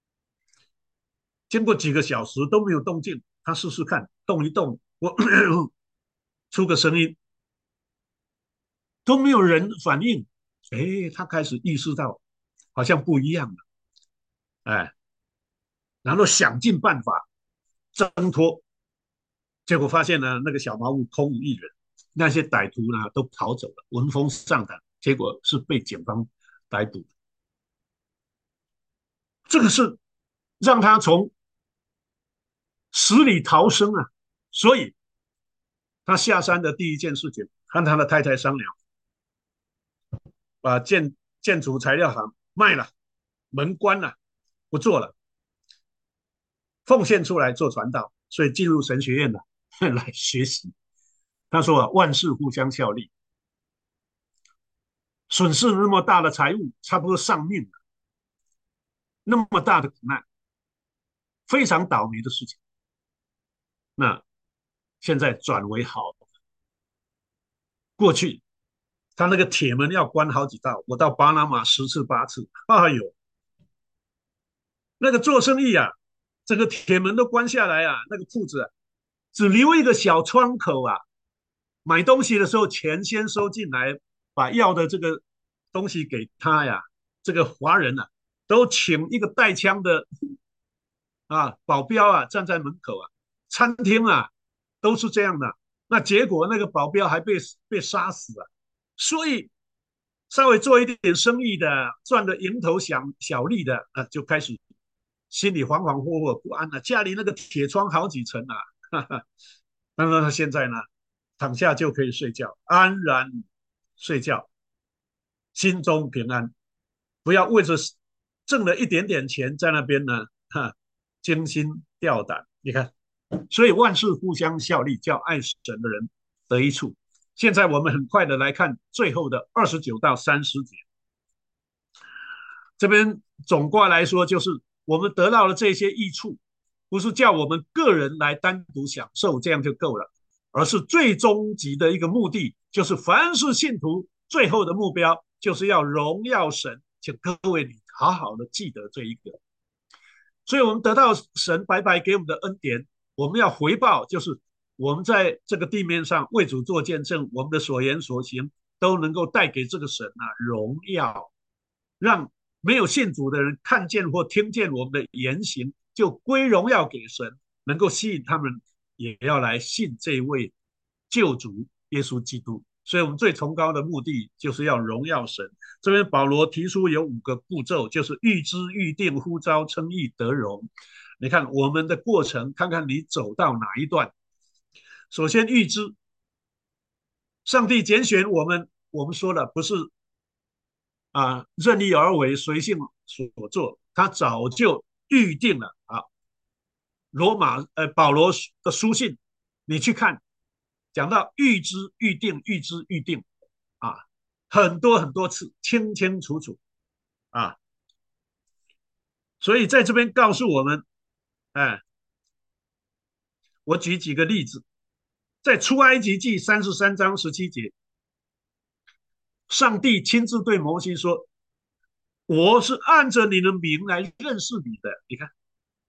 经过几个小时都没有动静，他试试看动一动，我出个声音，都没有人反应。哎，他开始意识到好像不一样了，哎，然后想尽办法挣脱，结果发现呢，那个小茅屋空无一人，那些歹徒呢都逃走了，闻风丧胆，结果是被警方逮捕。这个是让他从死里逃生啊！所以他下山的第一件事情，和他的太太商量，把建建筑材料行卖了，门关了，不做了，奉献出来做传道，所以进入神学院了来学习。他说啊，万事互相效力，损失那么大的财物，差不多丧命了，那么大的苦难，非常倒霉的事情。那现在转为好，过去他那个铁门要关好几道，我到巴拿马十次八次，哎呦，那个做生意啊，这个铁门都关下来啊，那个铺子、啊、只留一个小窗口啊，买东西的时候钱先收进来，把要的这个东西给他呀。这个华人啊，都请一个带枪的啊保镖啊站在门口啊，餐厅啊都是这样的。那结果那个保镖还被被杀死了，所以稍微做一点生意的，赚的蝇头小小利的，啊，就开始心里恍恍惚惚不安了、啊。家里那个铁窗好几层啊，哈哈。那么他现在呢，躺下就可以睡觉，安然睡觉，心中平安，不要为着挣了一点点钱在那边呢，哈，惊心吊胆。你看，所以万事互相效力，叫爱神的人得益处。现在我们很快的来看最后的二十九到三十节，这边总括来说，就是我们得到了这些益处，不是叫我们个人来单独享受，这样就够了，而是最终极的一个目的，就是凡是信徒最后的目标，就是要荣耀神。请各位你好好的记得这一个。所以我们得到神白白给我们的恩典，我们要回报，就是我们在这个地面上为主做见证，我们的所言所行都能够带给这个神啊荣耀，让没有信主的人看见或听见我们的言行，就归荣耀给神，能够吸引他们也要来信这位救主耶稣基督。所以我们最崇高的目的就是要荣耀神。这边保罗提出有五个步骤，就是预知、预定、呼召、称义、得荣。你看我们的过程，看看你走到哪一段。首先预知，上帝拣选我们，我们说了不是啊任意而为、随性所做，他早就预定了啊。罗马呃保罗的书信，你去看，讲到预知、预定、预知、预定啊，很多很多次，清清楚楚啊。所以在这边告诉我们，哎，我举几个例子，在出埃及记三十三章十七节，上帝亲自对摩西说：“我是按着你的名来认识你的。”你看，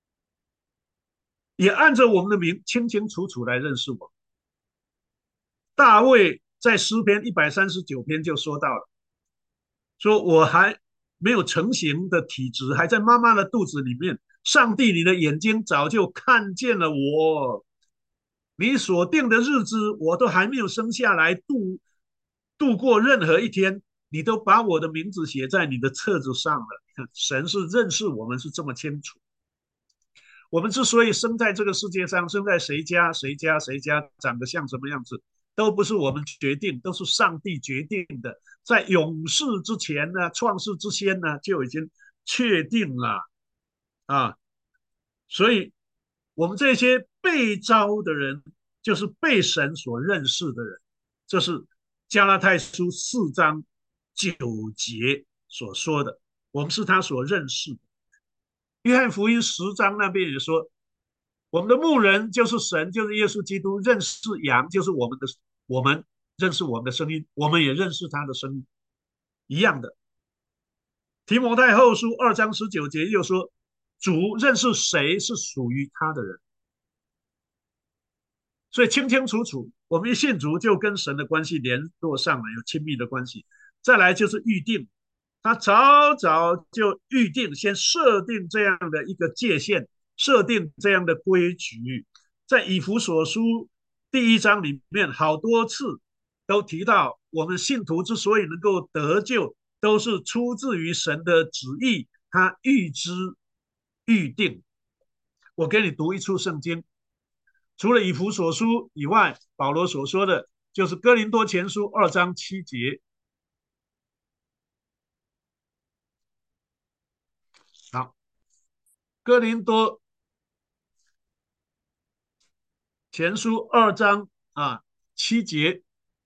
也按着我们的名清清楚楚来认识我。大卫在诗篇一百三十九篇就说到了，说我还没有成型的体质，还在妈妈的肚子里面，上帝你的眼睛早就看见了我，你所定的日子我都还没有生下来，度度过任何一天，你都把我的名字写在你的册子上了。神是认识我们是这么清楚。我们之所以生在这个世界上，生在谁家谁家谁家，长得像什么样子，都不是我们决定，都是上帝决定的。在永世之前呢，创世之先呢，就已经确定了啊。所以，我们这些被招的人， 就是被神所认识的人。这是加拉太书四章九节所说的，我们是他所认识的。约翰福音十章那边也说，我们的牧人就是神，就是耶稣基督，认识羊就是我们的，我们认识我们的声音，我们也认识他的声音，一样的。提摩太后书二章十九节又说，主认识谁是属于他的人，所以清清楚楚，我们一信主就跟神的关系联络上了，有亲密的关系。再来就是预定，他早早就预定，先设定这样的一个界限，设定这样的规矩。在以弗所书第一章里面，好多次都提到，我们信徒之所以能够得救，都是出自于神的旨意，他预知预定。我给你读一处圣经，除了以弗所书以外，保罗所说的就是哥林多前书二章七节。好，哥林多前书二章啊七节，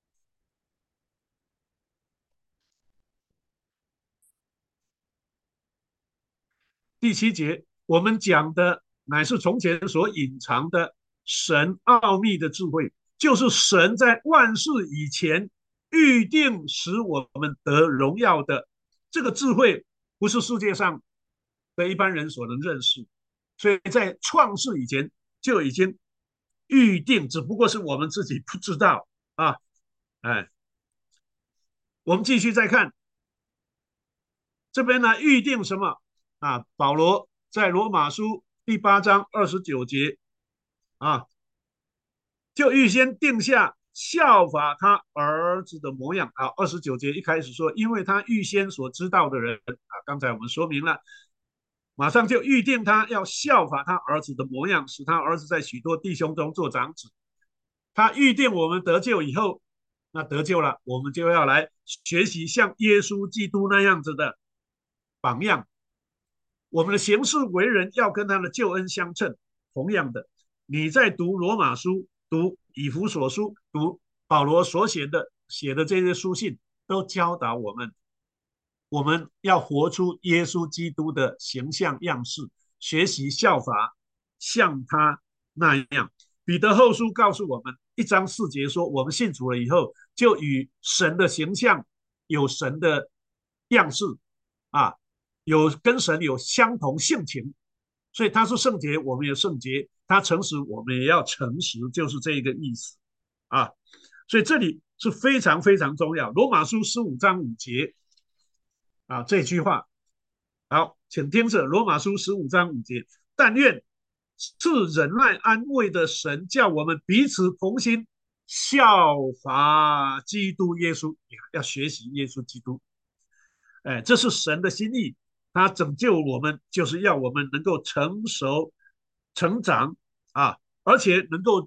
第七节，我们讲的乃是从前所隐藏的神奥秘的智慧，就是神在万事以前预定使我们得荣耀的这个智慧，不是世界上的一般人所能认识，所以在创世以前就已经预定，只不过是我们自己不知道啊。哎，我们继续再看这边呢，预定什么啊？保罗在罗马书第八章二十九节啊，就预先定下效法他儿子的模样啊。二十九节一开始说，因为他预先所知道的人啊，刚才我们说明了，马上就预定他要效法他儿子的模样，使他儿子在许多弟兄中做长子。他预定我们得救以后，那得救了，我们就要来学习像耶稣基督那样子的榜样。我们的行事为人要跟他的救恩相称。同样的，你在读罗马书、读以弗所书、读保罗所写的写的这些书信，都教导我们，我们要活出耶稣基督的形象样式，学习效法，像他那样。彼得后书告诉我们，一章四节说，我们信主了以后，就与神的形象有神的样式啊，有跟神有相同性情，所以他是圣洁，我们也圣洁；他诚实，我们也要诚实，就是这个意思啊。所以这里是非常非常重要。罗马书十五章五节啊，这句话好，请听着，罗马书十五章五节，但愿赐忍耐安慰的神，叫我们彼此同心，效法基督耶稣。你看，要学习耶稣基督，哎，这是神的心意。他拯救我们，就是要我们能够成熟、成长啊，而且能够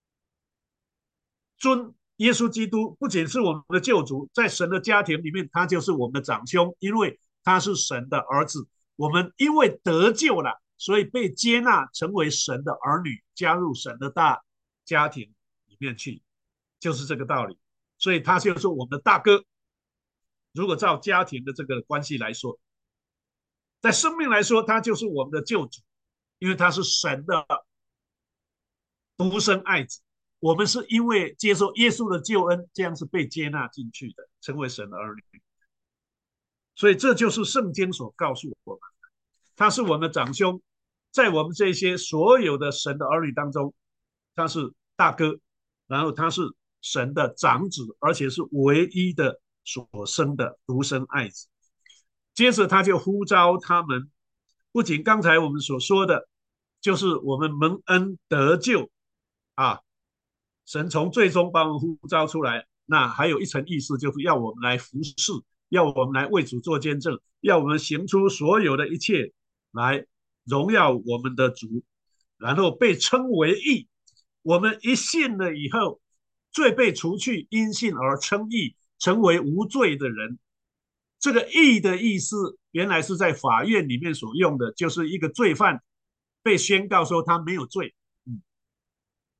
尊耶稣基督，不仅是我们的救主，在神的家庭里面，他就是我们的长兄，因为他是神的儿子。我们因为得救了，所以被接纳成为神的儿女，加入神的大家庭里面去，就是这个道理。所以他就是我们的大哥。如果照家庭的这个关系来说，在生命来说，他就是我们的救主，因为他是神的独生爱子。我们是因为接受耶稣的救恩，这样是被接纳进去的，成为神的儿女。所以这就是圣经所告诉我们，他是我们的长兄，在我们这些所有的神的儿女当中，他是大哥，然后他是神的长子，而且是唯一的所生的独生爱子。接着他就呼召他们，不仅刚才我们所说的，就是我们蒙恩得救啊，神从最终把我们呼召出来，那还有一层意思，就是要我们来服侍，要我们来为主做见证，要我们行出所有的一切来荣耀我们的主，然后被称为义。我们一信了以后，罪被除去，因信而称义，成为无罪的人。这个义的意思，原来是在法院里面所用的，就是一个罪犯被宣告说他没有罪。嗯，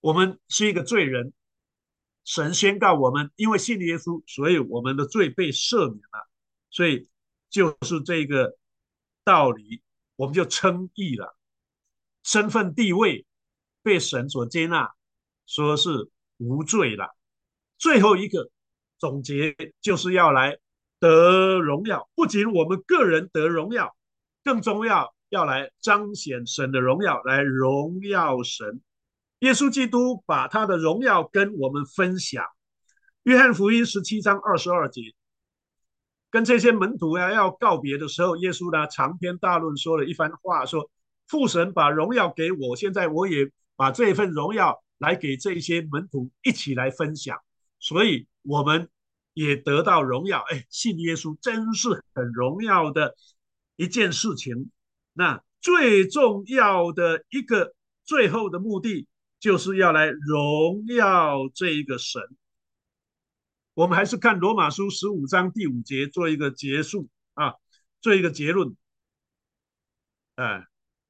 我们是一个罪人，神宣告我们因为信耶稣，所以我们的罪被赦免了，所以就是这个道理，我们就称义了，身份地位被神所接纳，说是无罪了。最后一个总结就是要来得荣耀，不仅我们个人得荣耀，更重要要来彰显神的荣耀，来荣耀神。耶稣基督把他的荣耀跟我们分享。约翰福音十七章二十二节，跟这些门徒呀要告别的时候，耶稣呢长篇大论说了一番话，说父神把荣耀给我，现在我也把这份荣耀来给这些门徒一起来分享，所以我们也得到荣耀。哎，信耶稣真是很荣耀的一件事情。那最重要的一个最后的目的，就是要来荣耀这一个神。我们还是看罗马书十五章第五节做一个结束啊，做一个结论。哎，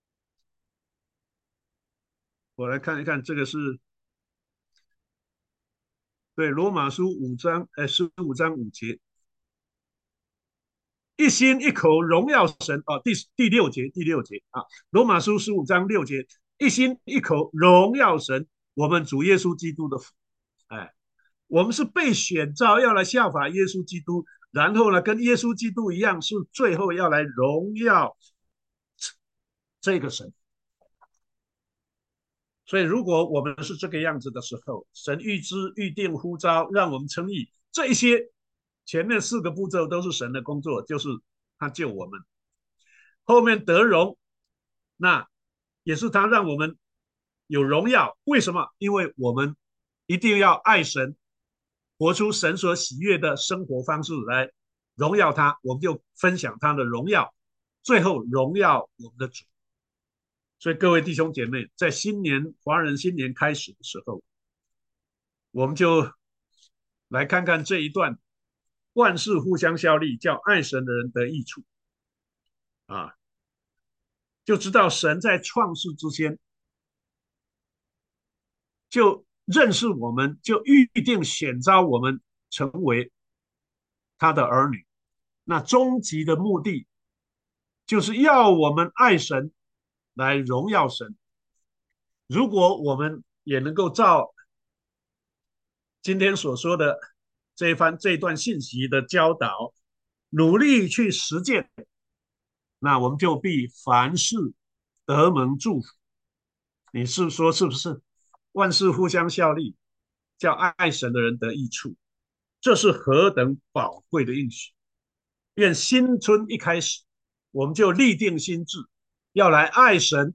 我来看一看，这个是对罗马书五章，哎，十五章五节，一心一口荣耀神啊，第第六节，第六节啊，罗马书十五章六节，一心一口荣耀神，我们主耶稣基督的父。哎，我们是被选召要来效法耶稣基督，然后呢，跟耶稣基督一样，是最后要来荣耀这个神。所以，如果我们是这个样子的时候，神预知、预定、呼召，让我们称义，这一些前面四个步骤都是神的工作，就是他救我们。后面得荣，那也是他让我们有荣耀。为什么？因为我们一定要爱神，活出神所喜悦的生活方式来荣耀他，我们就分享他的荣耀，最后荣耀我们的主。所以各位弟兄姐妹，在新年华人新年开始的时候，我们就来看看这一段万事互相效力，叫爱神的人得益处啊，就知道神在创世之前就认识我们，就预定选召我们成为他的儿女。那终极的目的就是要我们爱神，来荣耀神。如果我们也能够照今天所说的这一番这一段信息的教导，努力去实践，那我们就必凡事得蒙祝福。你是说是不是？万事互相效力，叫爱神的人得益处，这是何等宝贵的应许！愿新春一开始，我们就立定心志，要来爱神，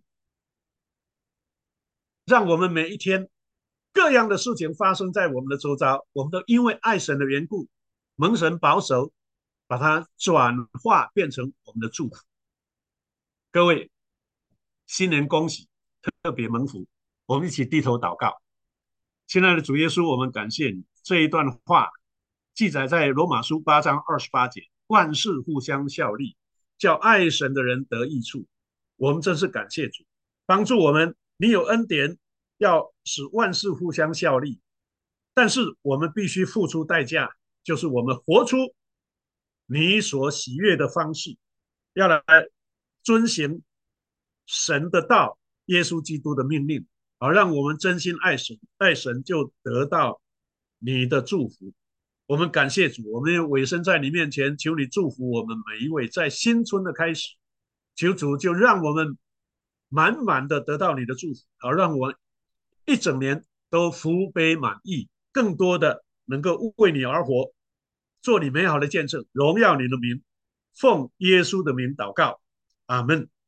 让我们每一天各样的事情发生在我们的周遭，我们都因为爱神的缘故，蒙神保守，把它转化变成我们的祝福。各位，新年恭喜，特别蒙福，我们一起低头祷告。亲爱的主耶稣，我们感谢你，这一段话记载在罗马书八章二十八节，万事互相效力，叫爱神的人得益处。我们真是感谢主，帮助我们，你有恩典，要使万事互相效力，但是我们必须付出代价，就是我们活出你所喜悦的方式，要来遵行神的道，耶稣基督的命令，好让我们真心爱神，爱神就得到你的祝福。我们感谢主，我们委身在你面前，求你祝福我们每一位，在新春的开始，求主就让我们满满的得到你的祝福，好让我们一整年都福杯满溢，更多的能够为你而活，做你美好的见证，荣耀你的名，奉耶稣的名祷告，阿门。